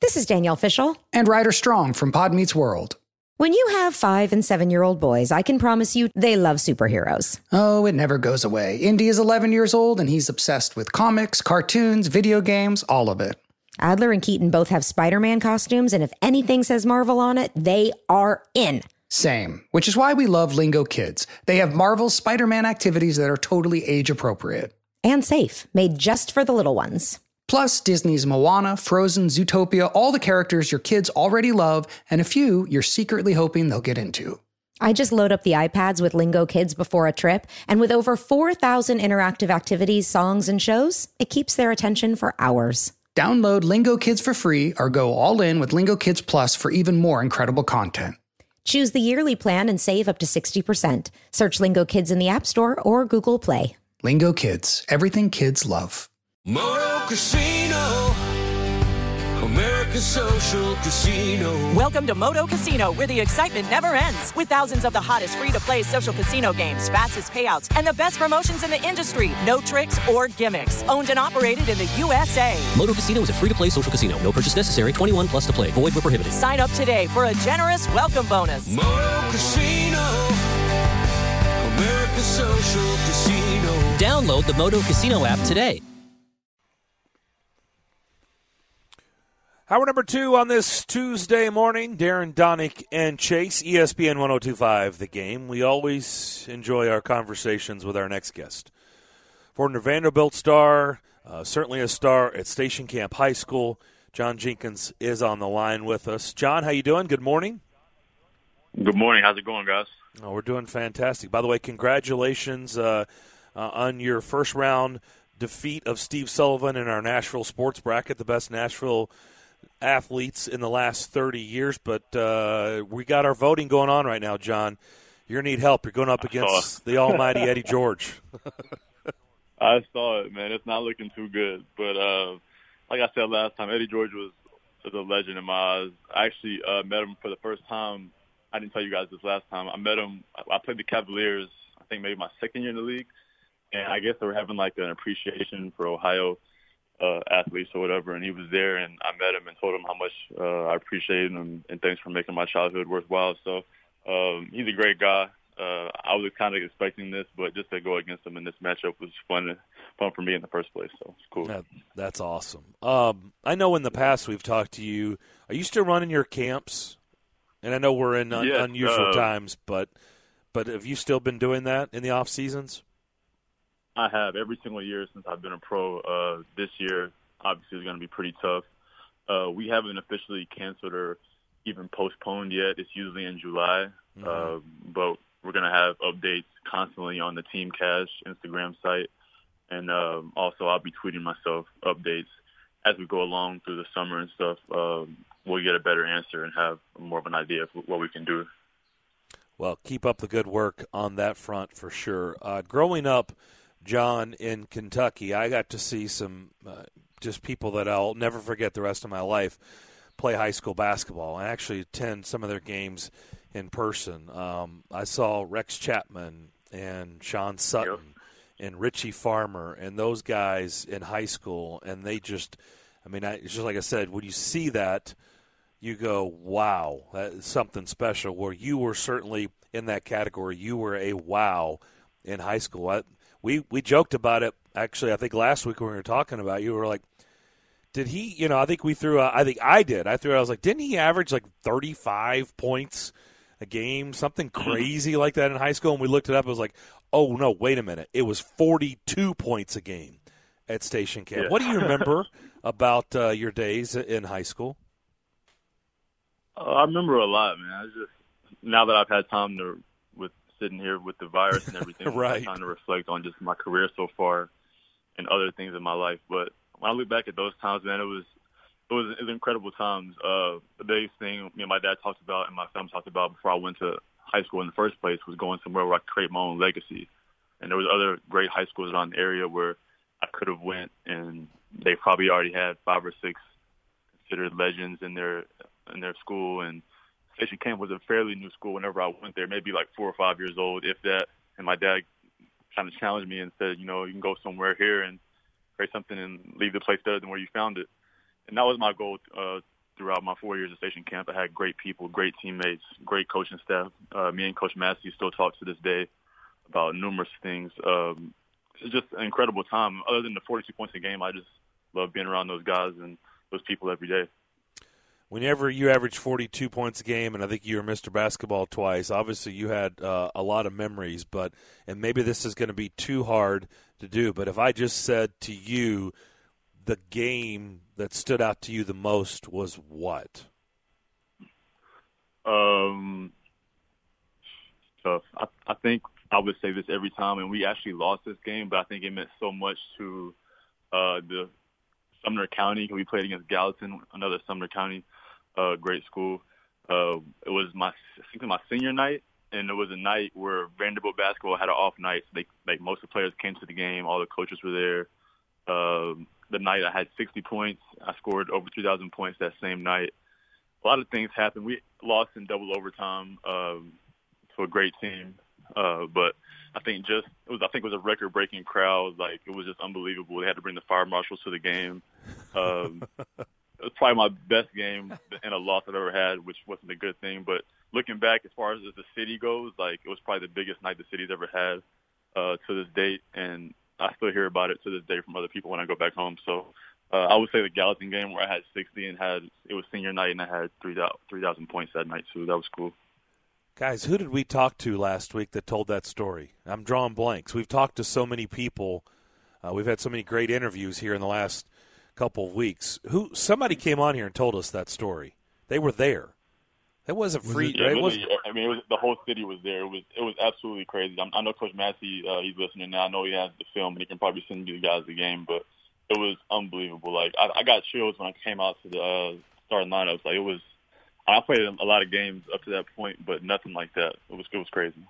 This is Danielle Fishel. And Ryder Strong from Pod Meets World. When you have 5- and 7-year-old boys, I can promise you they love superheroes. Oh, it never goes away. Indy is 11 years old, and he's obsessed with comics, cartoons, video games, all of it. Adler and Keaton both have Spider-Man costumes, and if anything says Marvel on it, they are in. Same, which is why we love Lingo Kids. They have Marvel's Spider-Man activities that are totally age-appropriate. And safe, made just for the little ones. Plus, Disney's Moana, Frozen, Zootopia, all the characters your kids already love, and a few you're secretly hoping they'll get into. I just load up the iPads with Lingo Kids before a trip, and with over 4,000 interactive activities, songs, and shows, it keeps their attention for hours. Download Lingo Kids for free or go all in with Lingo Kids Plus for even more incredible content. Choose the yearly plan and save up to 60%. Search Lingo Kids in the App Store or Google Play. Lingo Kids, everything kids love. Moto Casino, America's social casino. Welcome to Moto Casino, where the excitement never ends. With thousands of the hottest free-to-play social casino games, fastest payouts, and the best promotions in the industry. No tricks or gimmicks. Owned and operated in the USA. Moto Casino is a free-to-play social casino. No purchase necessary. 21 plus to play. Void where prohibited. Sign up today for a generous welcome bonus. Moto Casino, America's social casino. Download the Moto Casino app today. Hour number 2 on this Tuesday morning. Darren Donick and Chase, ESPN 102.5 The Game. We always enjoy our conversations with our next guest. Former Vanderbilt star, certainly a star at Station Camp High School. John Jenkins is on the line with us. John, how you doing? Good morning. Good morning. How's it going, guys? Oh, we're doing fantastic. By the way, congratulations on your first round defeat of Steve Sullivan in our Nashville sports bracket, the best Nashville athletes in the last 30 years, but we got our voting going on right now, John. You're going to need help. You're going up against the almighty Eddie George. I saw it, man. It's not looking too good. But like I said last time, Eddie George was a legend in my eyes. I actually met him for the first time. I didn't tell you guys this last time. I met him. I played the Cavaliers, I think maybe my second year in the league, and I guess they were having like an appreciation for Ohio athletes or whatever, and he was there, and I met him and told him how much I appreciated him and thanks for making my childhood worthwhile. So he's a great guy. I was kind of expecting this, but just to go against him in this matchup was fun for me in the first place. So it's cool. That's awesome. I know in the past we've talked to you. Are you still running your camps? And I know we're in unusual times, but have you still been doing that in the off seasons? I have every single year since I've been a pro. This year, obviously, is going to be pretty tough. We haven't officially canceled or even postponed yet. It's usually in July, but we're going to have updates constantly on the Team Cash Instagram site, and also I'll be tweeting myself updates as we go along through the summer and stuff. We'll get a better answer and have more of an idea of what we can do. Well, keep up the good work on that front for sure. Growing up, John, in Kentucky, I got to see some just people that I'll never forget the rest of my life play high school basketball. I actually attend some of their games in person. I saw Rex Chapman and Sean Sutton and Richie Farmer and those guys in high school, and they just – it's just like I said, when you see that, you go, wow, that is something special, where you were certainly in that category. You were a wow in high school. We joked about it, actually, I think last week when we were talking about it, you were like, did he, I think we threw out, I think I did. I was like, didn't he average like 35 points a game, something crazy like that in high school? And we looked it up, it was like, oh, no, wait a minute. It was 42 points a game at Station Camp. Yeah. What do you remember about your days in high school? I remember a lot, man. Now that I've had time with sitting here with the virus and everything, right. I'm trying to reflect on just my career so far and other things in my life. But when I look back at those times, man, it was incredible times. The biggest thing me and my dad talked about and my family talked about before I went to high school in the first place was going somewhere where I could create my own legacy. And there was other great high schools around the area where I could have went, and they probably already had 5 or 6 considered legends in their school. And Station Camp was a fairly new school whenever I went there, maybe like 4 or 5 years old, if that. And my dad kind of challenged me and said, you can go somewhere here and create something and leave the place better than where you found it. And that was my goal throughout my 4 years at Station Camp. I had great people, great teammates, great coaching staff. Me and Coach Massey still talk to this day about numerous things. It's just an incredible time. Other than the 42 points a game, I just love being around those guys and those people every day. Whenever you average 42 points a game, and I think you were Mr. Basketball twice, obviously you had a lot of memories, and maybe this is going to be too hard to do, but if I just said to you the game that stood out to you the most was what? Tough. I think I would say this every time, and we actually lost this game, but I think it meant so much to the Sumner County. We played against Gallatin, another Sumner County great school. It was my senior night, and it was a night where Vanderbilt basketball had an off night. So most of the players came to the game. All the coaches were there. The night I had 60 points. I scored over 3,000 points that same night. A lot of things happened. We lost in double overtime to a great team, but I think it was a record-breaking crowd. Like, it was just unbelievable. They had to bring the fire marshals to the game. It was probably my best game and a loss I've ever had, which wasn't a good thing. But looking back, as far as the city goes, like, it was probably the biggest night the city's ever had to this date, and I still hear about it to this day from other people when I go back home. So I would say the Gallatin game where I had 60 and it was senior night and I had 3,000 points that night, so that was cool. Guys, who did we talk to last week that told that story? I'm drawing blanks. We've talked to so many people. We've had so many great interviews here in the last couple of weeks. Somebody came on here and told us that story. They were there. It wasn't free. Yeah, really, the whole city was there. It was absolutely crazy. I know Coach Massey, he's listening now. I know he has the film, and he can probably send you guys the game, but it was unbelievable. Like, I got chills when I came out to the starting lineups. Like, it was. I played a lot of games up to that point, but nothing like that. It was crazy.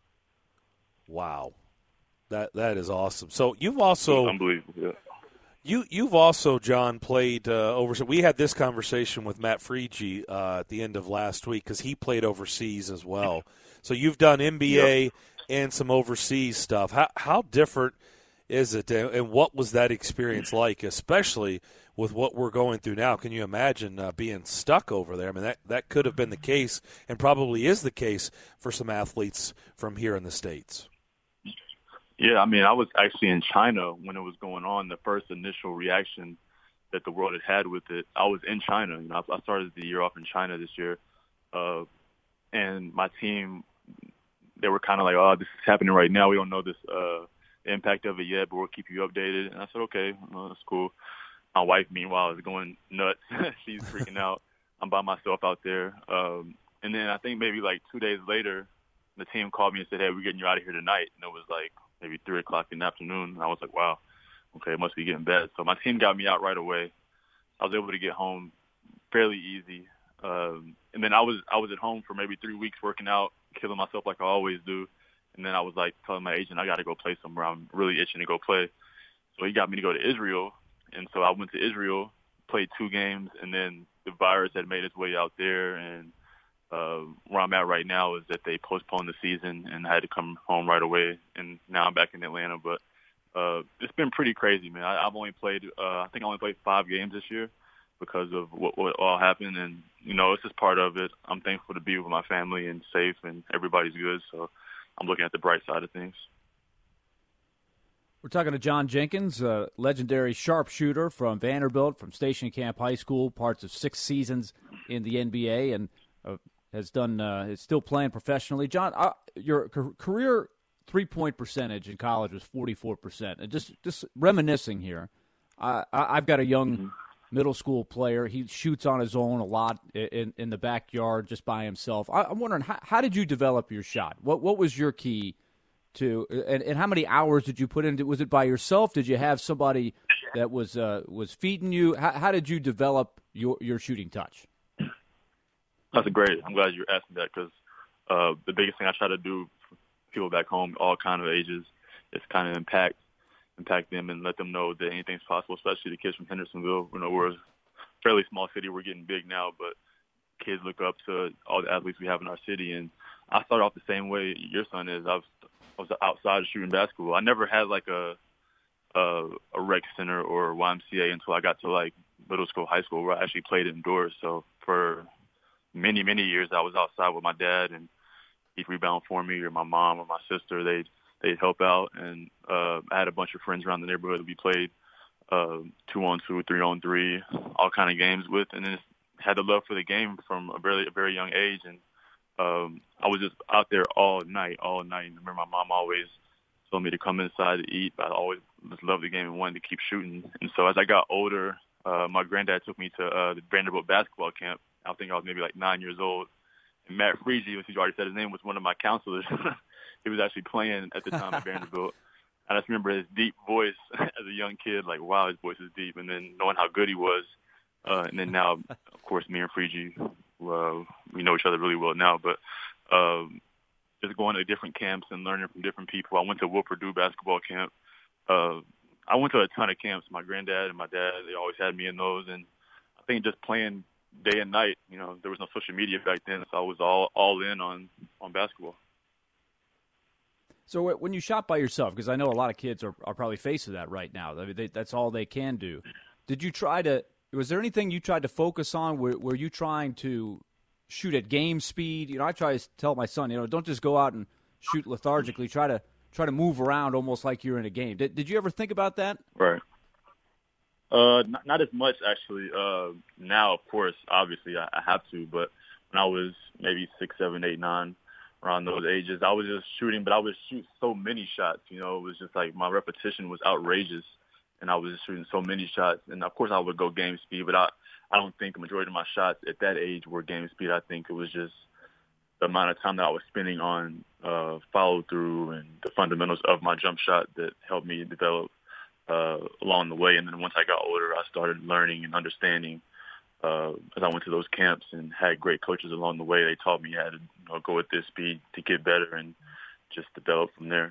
Wow, that is awesome. So you've also unbelievable. Yeah. You've also, John, played overseas. We had this conversation with Matt Friedge at the end of last week because he played overseas as well. So you've done NBA and some overseas stuff. How different is it, and what was that experience like, especially with what we're going through now? Can you imagine being stuck over there? I mean, that could have been the case and probably is the case for some athletes from here in the States. Yeah, I mean, I was actually in China when it was going on. The first initial reaction that the world had with it, I was in China. You know, I started the year off in China this year, and my team, they were kind of like, "Oh, this is happening right now. We don't know this impact of it yet, but we'll keep you updated." And I said, "Okay, well, that's cool." My wife, meanwhile, is going nuts. She's freaking out. I'm by myself out there, and then I think maybe like 2 days later, the team called me and said, "Hey, we're getting you out of here tonight." And it was like maybe 3 o'clock in the afternoon. And I was like, wow, okay, it must be getting bad. So my team got me out right away. I was able to get home fairly easy. And then I was at home for maybe 3 weeks working out, killing myself like I always do. And then I was like telling my agent, I got to go play somewhere. I'm really itching to go play. So he got me to go to Israel. And so I went to Israel, played 2 games, and then the virus had made its way out there. And where I'm at right now is that they postponed the season, and I had to come home right away. And now I'm back in Atlanta. But it's been pretty crazy, man. I've only played, I think I only played 5 games this year because of what all happened. And, you know, it's just part of it. I'm thankful to be with my family and safe, and everybody's good. So I'm looking at the bright side of things. We're talking to John Jenkins, a legendary sharpshooter from Vanderbilt, from Station Camp High School, parts of 6 seasons in the NBA, and is still playing professionally. John, your career three-point percentage in college was 44%. And just reminiscing here, I've got a young middle school player. He shoots on his own a lot in the backyard just by himself. I'm wondering, how did you develop your shot? What was your key to, and how many hours did you put into? Was it by yourself? Did you have somebody that was feeding you? How did you develop your shooting touch? That's great. I'm glad you're asking that because the biggest thing I try to do for people back home, all kind of ages, is kind of impact them and let them know that anything's possible, especially the kids from Hendersonville. You know, we're a fairly small city. We're getting big now, but kids look up to all the athletes we have in our city. And I started off the same way your son is. I was outside shooting basketball. I never had like a a rec center or YMCA until I got to like middle school, high school, where I actually played indoors. So for many, many years, I was outside with my dad, and he'd rebound for me, or my mom or my sister. They'd help out, and I had a bunch of friends around the neighborhood that we played 2-on-2, 3-on-3, all kind of games with, and then had the love for the game from a very young age. And I was just out there all night. And I remember my mom always told me to come inside to eat, but I always just loved the game and wanted to keep shooting. And so as I got older, my granddad took me to the Vanderbilt basketball camp. I think I was maybe like 9 years old. And Matt Freege, as you already said his name, was one of my counselors. He was actually playing at the time at Vanderbilt. I just remember his deep voice as a young kid, like, wow, his voice is deep. And then knowing how good he was. And then now, of course, me and Freege, we know each other really well now. But just going to different camps and learning from different people. I went to Will Purdue basketball camp. I went to a ton of camps. My granddad and my dad, they always had me in those. And I think just playing day and night, there was no social media back then, so I was all in on basketball. So when you shot by yourself, because I know a lot of kids are probably facing that right now. I mean, that's all they can do. Did you was there anything you tried to focus on? Were you trying to shoot at game speed? I try to tell my son, don't just go out and shoot lethargically. Try to move around almost like you're in a game. Did you ever think about that? Right. Not as much, actually. Now, of course, obviously I have to, but when I was maybe 6, 7, 8, 9, around those ages, I was just shooting, but I would shoot so many shots. It was just like my repetition was outrageous, and I was just shooting so many shots. And, of course, I would go game speed, but I don't think the majority of my shots at that age were game speed. I think it was just the amount of time that I was spending on follow-through and the fundamentals of my jump shot that helped me develop along the way. And then once I got older, I started learning and understanding as I went to those camps and had great coaches along the way. They taught me how to go at this speed to get better and just develop from there.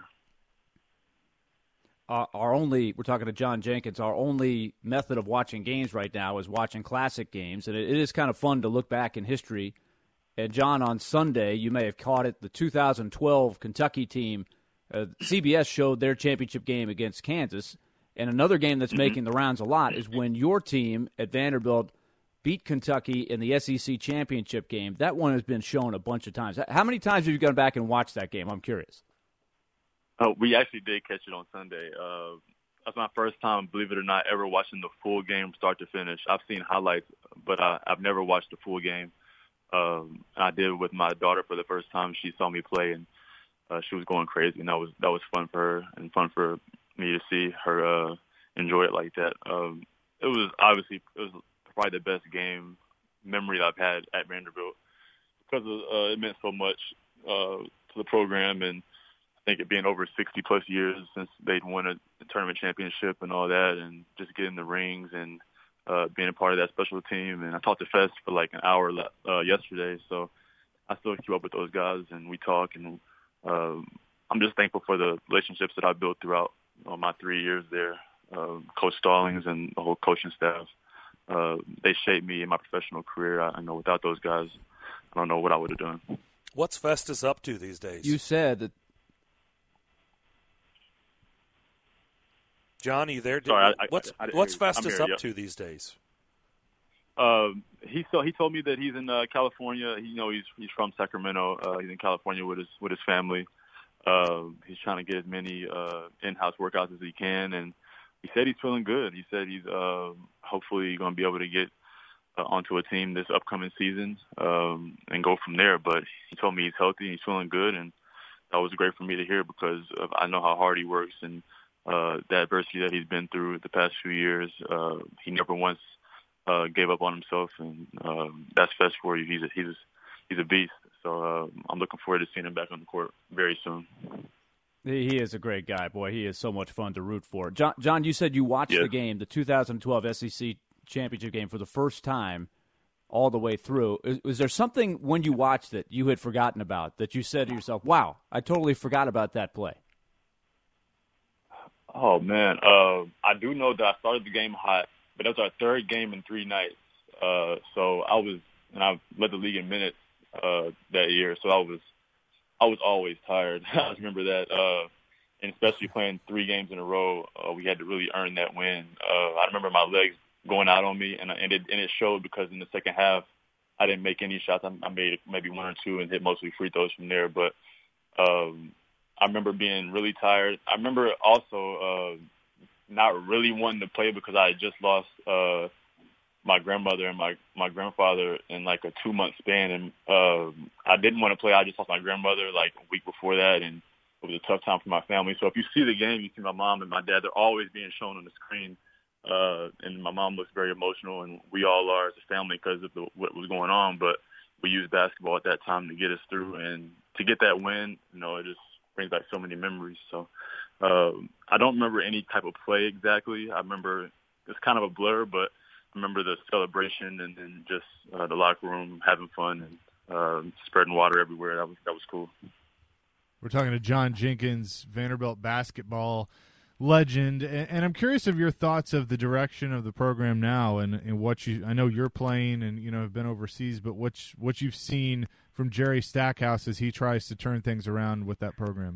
We're talking to John Jenkins, our only method of watching games right now is watching classic games, and it is kind of fun to look back in history. And John, on Sunday, you may have caught it, the 2012 Kentucky team, CBS showed their championship game against Kansas. And another game that's making the rounds a lot is when your team at Vanderbilt beat Kentucky in the SEC championship game. That one has been shown a bunch of times. How many times have you gone back and watched that game? I'm curious. We actually did catch it on Sunday. That's my first time, believe it or not, ever watching the full game start to finish. I've seen highlights, but I've never watched the full game. I did it with my daughter for the first time. She saw me play, and she was going crazy, and that was fun for her and fun for me to see her enjoy it like that. It was probably the best game memory that I've had at Vanderbilt because it meant so much to the program, and I think it being over 60-plus years since they'd won a tournament championship and all that, and just getting the rings and being a part of that special team. And I talked to Fest for like an hour yesterday, so I still keep up with those guys, and we talk, and I'm just thankful for the relationships that I built throughout my 3 years there. Coach Stallings and the whole coaching staff, they shaped me in my professional career. I know without those guys, I don't know what I would have done. What's Festus up to these days? You said that. John, are you there? Sorry, what's Festus up to these days? He told me that he's in California. He's from Sacramento. He's in California with his family. He's trying to get as many in-house workouts as he can, and he said he's feeling good. He said he's hopefully going to be able to get onto a team this upcoming season and go from there. But he told me he's healthy and he's feeling good, and that was great for me to hear because I know how hard he works and the adversity that he's been through the past few years. He never once gave up on himself, and that's Fest for you. He's a beast. So I'm looking forward to seeing him back on the court very soon. He is a great guy. Boy, he is so much fun to root for. John, you said you watched the game, the 2012 SEC championship game, for the first time all the way through. Was there something when you watched it you had forgotten about that you said to yourself, wow, I totally forgot about that play? Oh, man. I do know that I started the game hot, but that was our third game in 3 nights. So I led the league in minutes that year, so I was always tired. I remember that. and especially playing 3 games in a row, we had to really earn that win. I remember my legs going out on me, and it showed because in the second half, I didn't make any shots. I made maybe 1 or 2 and hit mostly free throws from there. But I remember being really tired. I remember also not really wanting to play because I had just lost my grandmother and my grandfather in like a 2-month span. And I didn't want to play. I just lost my grandmother like a week before that, and it was a tough time for my family. So if you see the game, you see my mom and my dad. They're always being shown on the screen. And my mom looks very emotional, and we all are as a family because of what was going on. But we used basketball at that time to get us through. And to get that win, it just brings back so many memories. So I don't remember any type of play exactly. I remember it's kind of a blur, but I remember the celebration and then just the locker room having fun and spreading water everywhere. That was cool. We're talking to John Jenkins, Vanderbilt basketball legend, and I'm curious of your thoughts of the direction of the program now and what I know you're playing and have been overseas, but what you've seen from Jerry Stackhouse as he tries to turn things around with that program.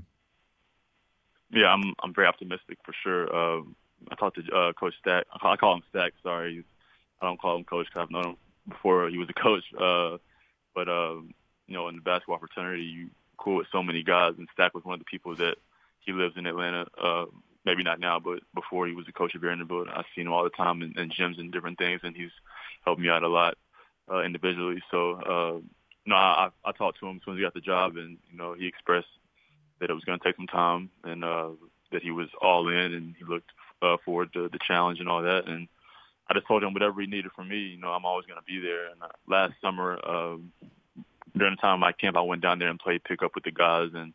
Yeah, I'm very optimistic for sure. I talked to Coach Stack. I call him Stack. Sorry, I don't call him Coach because I've known him before he was a coach. But in the basketball fraternity, you cool with so many guys, and Stack was one of the people that he lives in Atlanta. Maybe not now, but before he was the coach of Vanderbilt, I've seen him all the time in gyms and different things, and he's helped me out a lot individually. So, I talked to him as soon as he got the job, and he expressed that it was going to take some time, and that he was all in, and he looked forward to the challenge and all that. And I just told him whatever he needed from me, I'm always going to be there. And last summer, during the time of my camp, I went down there and played pickup with the guys, and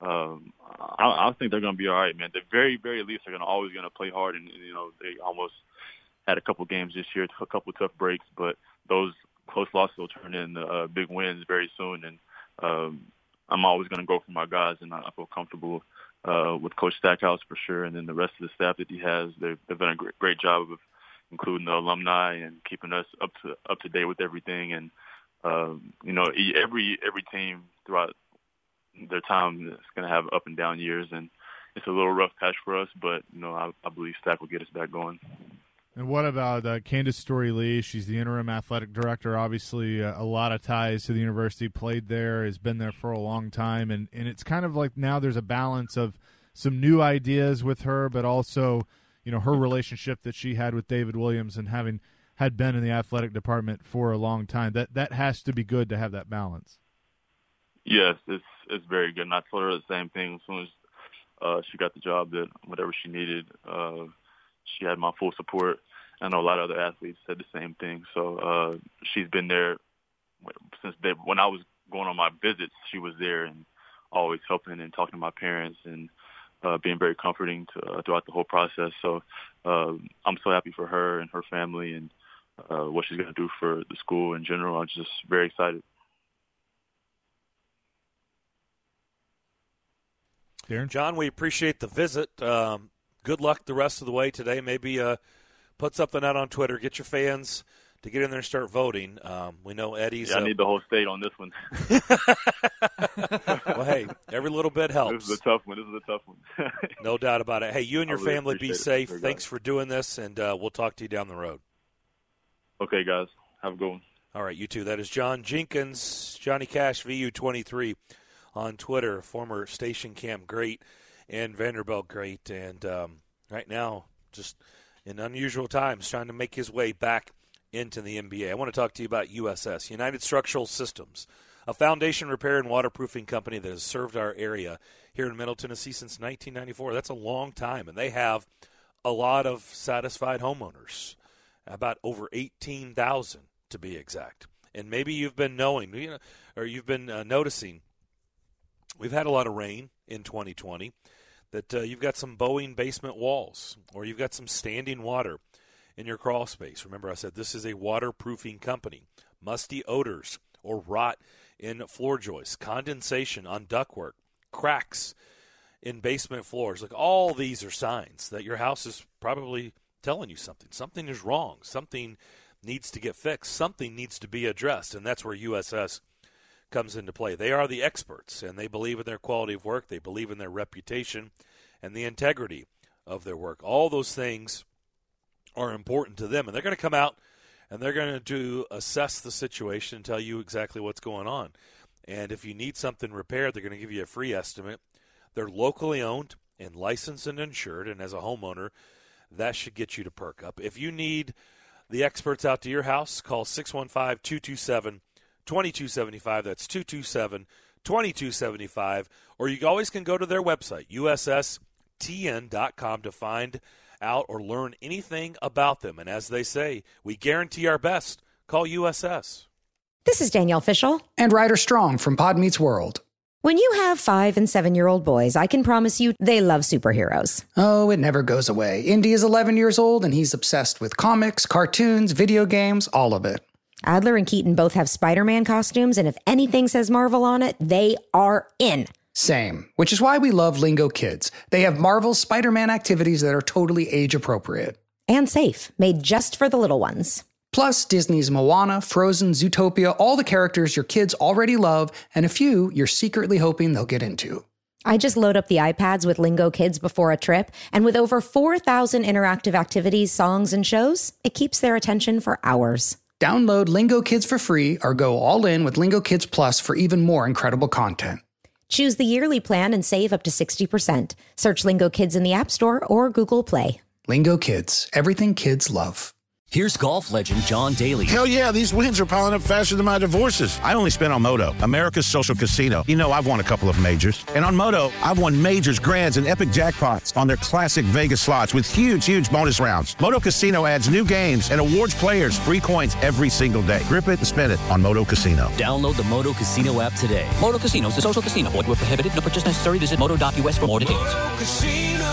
I think they're going to be all right, man. The very, very least, they're always going to play hard, and they almost had a couple games this year, a couple tough breaks, but those close losses will turn into big wins very soon. And I'm always going to go for my guys, and I feel comfortable with Coach Stackhouse for sure, and then the rest of the staff that he has. They've done a great job of including the alumni and keeping us up to date with everything. And every team throughout their time is going to have up and down years, and it's a little rough patch for us, but I believe Stack will get us back going. And what about Candace Story-Lee? She's the interim athletic director. Obviously, a lot of ties to the university, played there, has been there for a long time. And it's kind of like now there's a balance of some new ideas with her, but also, her relationship that she had with David Williams and had been in the athletic department for a long time. That has to be good to have that balance. Yes, it's very good. And I told her the same thing as soon as she got the job, that whatever she needed, she had my full support. I know a lot of other athletes said the same thing. So she's been there since when I was going on my visits. She was there and always helping and talking to my parents and being very comforting throughout the whole process. So I'm so happy for her and her family and what she's going to do for the school in general. I'm just very excited. Darren? John, we appreciate the visit. Good luck the rest of the way today. Maybe put something out on Twitter. Get your fans to get in there and start voting. We know Eddie's. Yeah, I need the whole state on this one. Well, hey, every little bit helps. This is a tough one. No doubt about it. Hey, you and your family be safe. Thanks for doing this, and we'll talk to you down the road. Okay, guys. Have a good one. All right, you too. That is John Jenkins, Johnny Cash, VU23 on Twitter, former station camp great and Vanderbilt great, and right now just in unusual times trying to make his way back into the NBA. I want to talk to you about USS, United Structural Systems, a foundation repair and waterproofing company that has served our area here in Middle Tennessee since 1994. That's a long time, and they have a lot of satisfied homeowners, about over 18,000 to be exact. And maybe you've been you've been noticing we've had a lot of rain in 2020, that you've got some bowing basement walls, or you've got some standing water in your crawl space. Remember, I said this is a waterproofing company. Musty odors or rot in floor joists, condensation on ductwork, cracks in basement floors. Like, all these are signs that your house is probably telling you something. Something is wrong. Something needs to get fixed. Something needs to be addressed, and that's where USS comes into play. They are the experts, and they believe in their quality of work. They believe in their reputation, and the integrity of their work. All those things are important to them, and they're going to come out and they're going to assess the situation and tell you exactly what's going on. And if you need something repaired, they're going to give you a free estimate. They're locally owned and licensed and insured, and as a homeowner, that should get you to perk up. If you need the experts out to your house, call 615-227-2275. That's 227-2275. Or you always can go to their website, USSTN.com, to find out or learn anything about them. And as they say, we guarantee our best. Call USS. This is Danielle Fishel. And Ryder Strong from Pod Meets World. When you have 5- and 7-year-old boys, I can promise you they love superheroes. Oh, it never goes away. Indy is 11 years old, and he's obsessed with comics, cartoons, video games, all of it. Adler and Keaton both have Spider-Man costumes, and if anything says Marvel on it, they are in. Same, which is why we love Lingo Kids. They have Marvel's Spider-Man activities that are totally age-appropriate. And safe, made just for the little ones. Plus, Disney's Moana, Frozen, Zootopia, all the characters your kids already love, and a few you're secretly hoping they'll get into. I just load up the iPads with Lingo Kids before a trip, and with over 4,000 interactive activities, songs, and shows, it keeps their attention for hours. Download Lingo Kids for free or go all in with Lingo Kids Plus for even more incredible content. Choose the yearly plan and save up to 60%. Search Lingo Kids in the App Store or Google Play. Lingo Kids, everything kids love. Here's golf legend John Daly. Hell yeah, these wins are piling up faster than my divorces. I only spent on Moto, America's social casino. You know, I've won a couple of majors. And on Moto, I've won majors, grands, and epic jackpots on their classic Vegas slots with huge bonus rounds. Moto Casino adds new games and awards players free coins every single day. Grip it and spin it on Moto Casino. Download the Moto Casino app today. Moto Casino is a social casino. Void where prohibited. No purchase necessary. Visit moto.us for more details. Moto Casino,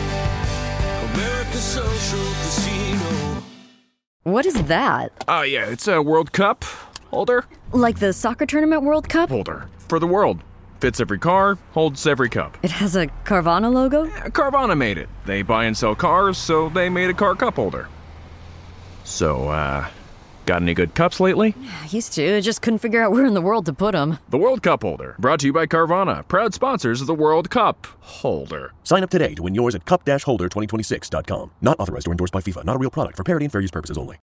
America's social casino. What is that? Yeah, it's a World Cup holder. Like the soccer tournament World Cup? Holder. For the world. Fits every car, holds every cup. It has a Carvana logo? Yeah, Carvana made it. They buy and sell cars, so they made a car cup holder. So, got any good cups lately? I used to, just couldn't figure out where in the world to put them. The World Cup holder, brought to you by Carvana, proud sponsors of the World Cup holder. Sign up today to win yours at cup-holder2026.com. Not authorized or endorsed by FIFA. Not a real product. For parity and fair use purposes only.